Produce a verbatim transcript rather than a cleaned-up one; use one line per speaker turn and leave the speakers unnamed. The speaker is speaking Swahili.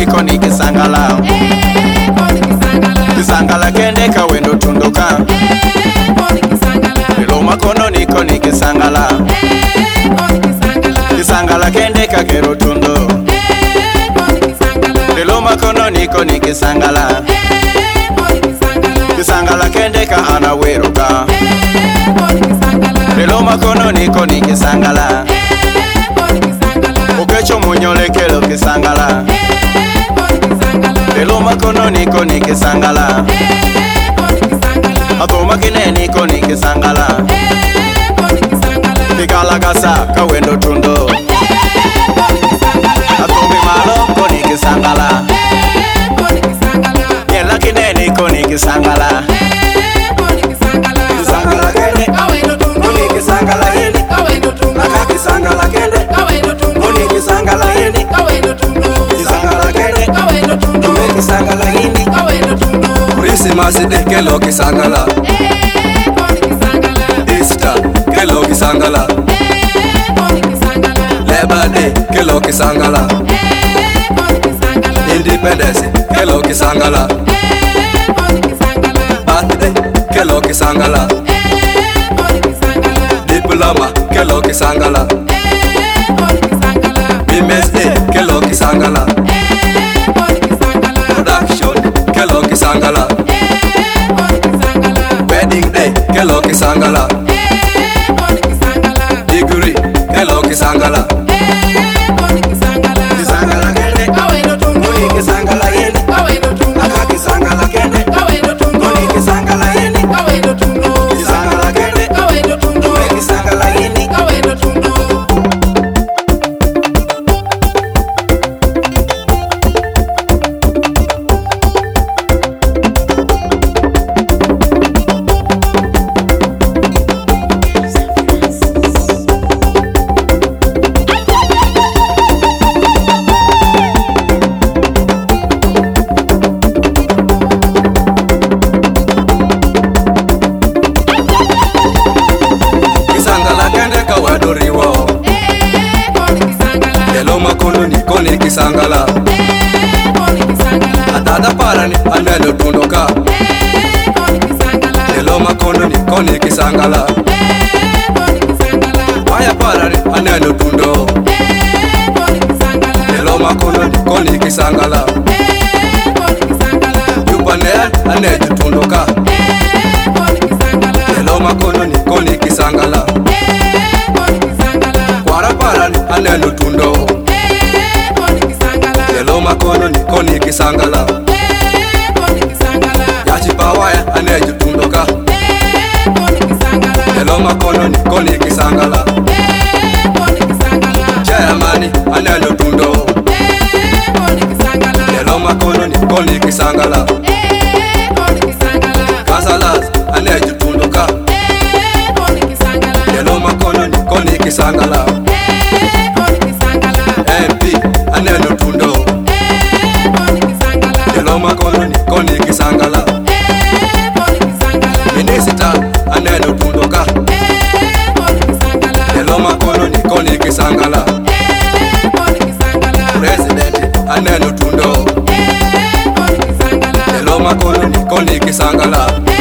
niko nikisangala. Kisangala kende kawendo tunduka. Lelo makono niko nikisangala. Kisangala kende kakero tundo. Lelo makono niko nikisangala. Kisangala kende ka anaweruka. Lelo makono niko nikisangala. Ukecho munyole kelo kisangala. Lelo makono niko nikisangala. Agoma kine niko nikisangala. Kigala gasa kawendo tundo. Akombi malo ko nikisangala. Yela kine niko nikisangala. Kisangala kene kawendo tundo. Nikisangala yeni kawendo tundo. Kisangala kene kawendo tundo. Nikisangala yeni kawendo tundo. Kisangala kene kawendo tundo. Nikisangala yeni kawendo tundo.
Christmas de kelo kisangala. Easter kelo kisangala. Labor Day kelo kisangala. Independence kelo kisangala. Birthday kelo kisangala. Diploma kelo kisangala. Women's Day kelo kisangala. Production kelo kisangala. Wedding Day kelo kisangala. Degree kelo kisangala.
Kisangala kene kawendo tundo. Nikisangala yeni kawendo tundo. Kisangala kene kawendo tundo. Nikisangala yeni kawendo tundo. Kisangala kene kawendo tundo. Nikisangala yeni kawendo tundo.
Lelo makono niko nikisangala. Atada parani anelo tundoka. Lelo makono niko nikisangala. Waya parani anelo tundo. Lelo makono niko nikisangala. Yupanel anejo tundoka. Lelo makono niko nikisangala. Kwara parani anelo tundo. Lelo makono niko nikisangala. Yachi pawaya anejo tundoka. Lelo makono niko nikisangala. Chairman anelo tundo. Lelo makono niko nikisangala. Kasalas anejo tundoka. Lelo makono niko nikisangala. M P anelo tundo. Lelo makono niko nikisangala. Minister anelo tundoka. Lelo makono niko nikisangala. President anelo tundo. Lelo makono niko nikisangala.